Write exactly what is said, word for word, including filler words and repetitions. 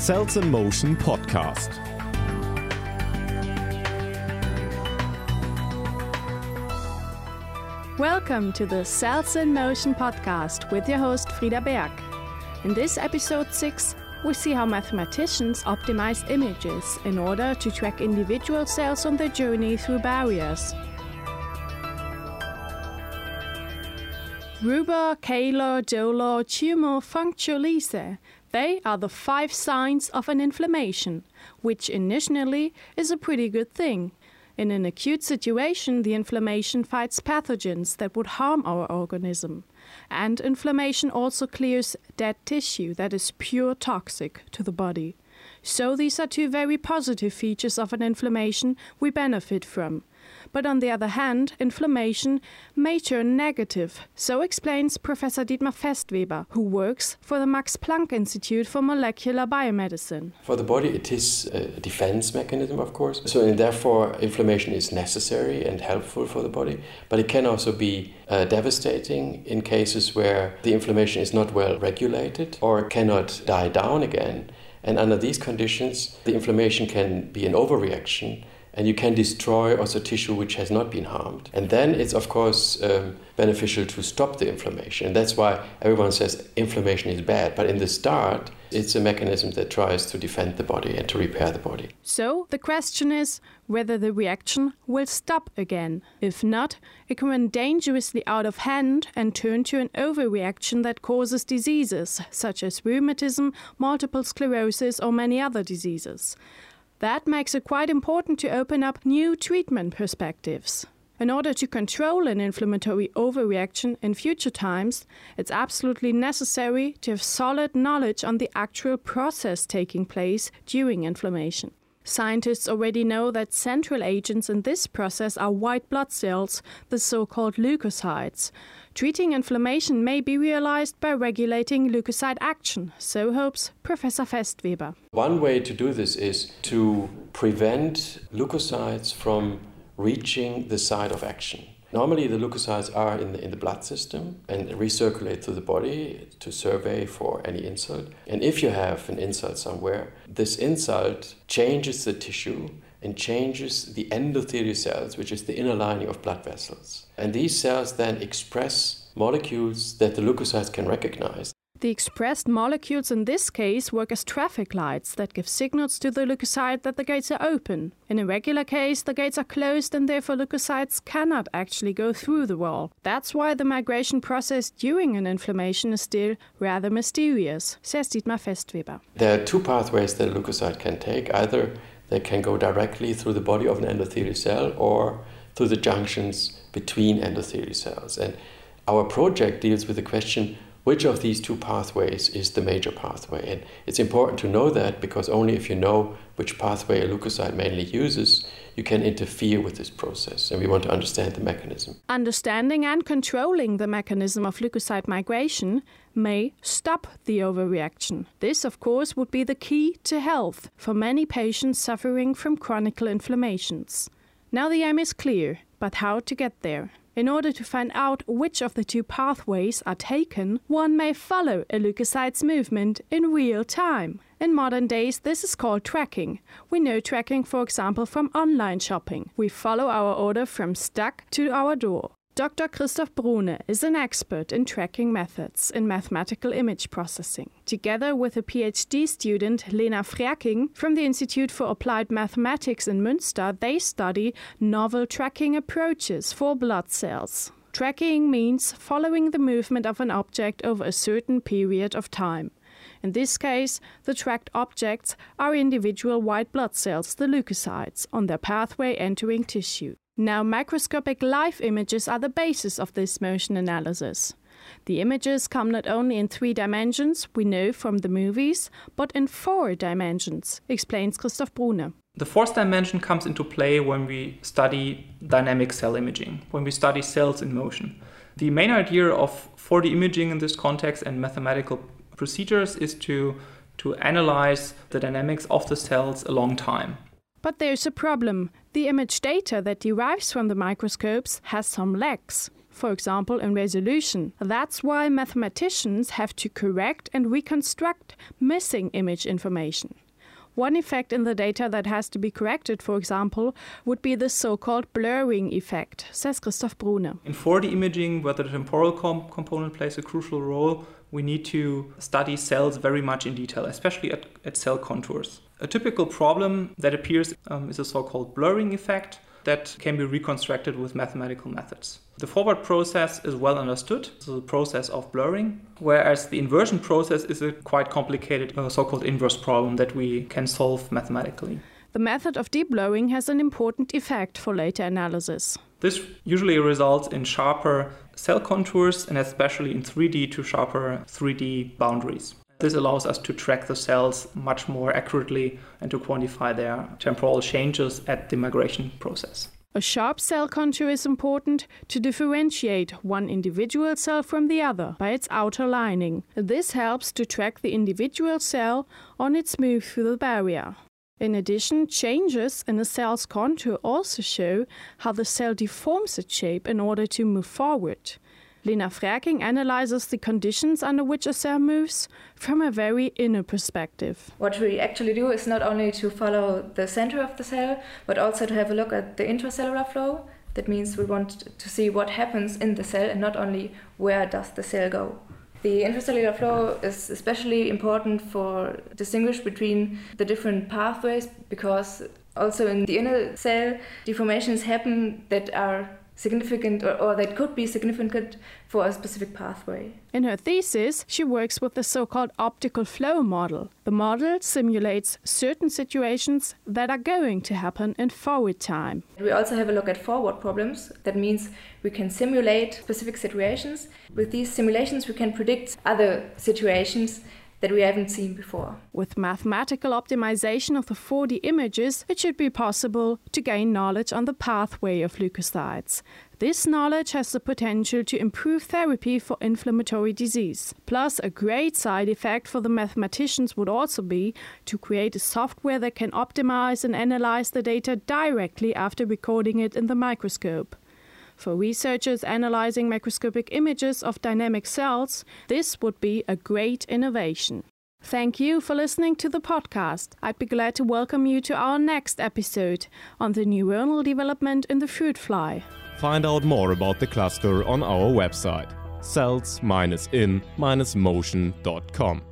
Cells in Motion podcast. Welcome to the Cells in Motion podcast with your host Frida Berg. In this episode six, we see how mathematicians optimize images in order to track individual cells on their journey through barriers. Rubor, Kähler, Dolor, tumor, functional. They are the five signs of an inflammation, which initially is a pretty good thing. In an acute situation, the inflammation fights pathogens that would harm our organism. And inflammation also clears dead tissue that is pure toxic to the body. So these are two very positive features of an inflammation we benefit from. But on the other hand, inflammation may turn negative. So explains Professor Dietmar Festweber, who works for the Max Planck Institute for Molecular Biomedicine. For the body, it is a defense mechanism, of course. So and therefore, inflammation is necessary and helpful for the body. But it can also be uh, devastating in cases where the inflammation is not well regulated or cannot die down again. And under these conditions, the inflammation can be an overreaction, and you can destroy also tissue which has not been harmed. And then it's, of course, um, beneficial to stop the inflammation. And that's why everyone says inflammation is bad. But in the start, it's a mechanism that tries to defend the body and to repair the body. So the question is whether the reaction will stop again. If not, it can run dangerously out of hand and turn to an overreaction that causes diseases, such as rheumatism, multiple sclerosis, or many other diseases. That makes it quite important to open up new treatment perspectives. In order to control an inflammatory overreaction in future times, it's absolutely necessary to have solid knowledge on the actual process taking place during inflammation. Scientists already know that central agents in this process are white blood cells, the so-called leukocytes. Treating inflammation may be realized by regulating leukocyte action, so hopes Professor Festweber. One way to do this is to prevent leukocytes from reaching the site of action. Normally the leukocytes are in the, in the blood system and recirculate through the body to survey for any insult. And if you have an insult somewhere, this insult changes the tissue and changes the endothelial cells, which is the inner lining of blood vessels. And these cells then express molecules that the leukocytes can recognize. The expressed molecules in this case work as traffic lights that give signals to the leukocyte that the gates are open. In a regular case, the gates are closed and therefore leukocytes cannot actually go through the wall. That's why the migration process during an inflammation is still rather mysterious, says Dietmar Festweber. There are two pathways that a leukocyte can take. Either they can go directly through the body of an endothelial cell or through the junctions between endothelial cells. And our project deals with the question, which of these two pathways is the major pathway? And it's important to know that because only if you know which pathway a leukocyte mainly uses, you can interfere with this process. And we want to understand the mechanism. Understanding and controlling the mechanism of leukocyte migration may stop the overreaction. This, of course, would be the key to health for many patients suffering from chronic inflammations. Now the aim is clear, but how to get there? In order to find out which of the two pathways are taken, one may follow a leukocyte's movement in real time. In modern days, this is called tracking. We know tracking, for example, from online shopping. We follow our order from stack to our door. Doctor Christoph Brune is an expert in tracking methods in mathematical image processing. Together with a PhD student, Lena Frerking, from the Institute for Applied Mathematics in Münster, they study novel tracking approaches for blood cells. Tracking means following the movement of an object over a certain period of time. In this case, the tracked objects are individual white blood cells, the leukocytes, on their pathway entering tissue. Now, microscopic live images are the basis of this motion analysis. The images come not only in three dimensions, we know from the movies, but in four dimensions, explains Christoph Brune. The fourth dimension comes into play when we study dynamic cell imaging, when we study cells in motion. The main idea of four D imaging in this context and mathematical procedures is to, to analyze the dynamics of the cells a long time. But there's a problem. The image data that derives from the microscopes has some lags. for example in resolution. That's why mathematicians have to correct and reconstruct missing image information. One effect in the data that has to be corrected, for example, would be the so-called blurring effect, says Christoph Brune. In four D imaging, where the temporal com- component plays a crucial role, we need to study cells very much in detail, especially at, at cell contours. A typical problem that appears um, is a so-called blurring effect that can be reconstructed with mathematical methods. The forward process is well understood, so the process of blurring, whereas the inversion process is a quite complicated uh, so-called inverse problem that we can solve mathematically. The method of deblurring has an important effect for later analysis. This usually results in sharper cell contours and especially in three D to sharper three D boundaries. This allows us to track the cells much more accurately and to quantify their temporal changes at the migration process. A sharp cell contour is important to differentiate one individual cell from the other by its outer lining. This helps to track the individual cell on its move through the barrier. In addition, changes in a cell's contour also show how the cell deforms its shape in order to move forward. Lena Frerking analyzes the conditions under which a cell moves from a very inner perspective. What we actually do is not only to follow the center of the cell, but also to have a look at the intracellular flow. That means we want to see what happens in the cell and not only where does the cell go. The intracellular flow is especially important for distinguish between the different pathways, because also in the inner cell, deformations happen that are significant or, or that could be significant for a specific pathway. In her thesis, she works with the so-called optical flow model. The model simulates certain situations that are going to happen in forward time. We also have a look at forward problems. That means we can simulate specific situations. With these simulations, we can predict other situations that we haven't seen before. With mathematical optimization of the four D images, it should be possible to gain knowledge on the pathway of leukocytes. This knowledge has the potential to improve therapy for inflammatory disease. Plus, a great side effect for the mathematicians would also be to create a software that can optimize and analyze the data directly after recording it in the microscope. For researchers analyzing microscopic images of dynamic cells, this would be a great innovation. Thank you for listening to the podcast. I'd be glad to welcome you to our next episode on the neuronal development in the fruit fly. Find out more about the cluster on our website cells dash in dash motion dot com.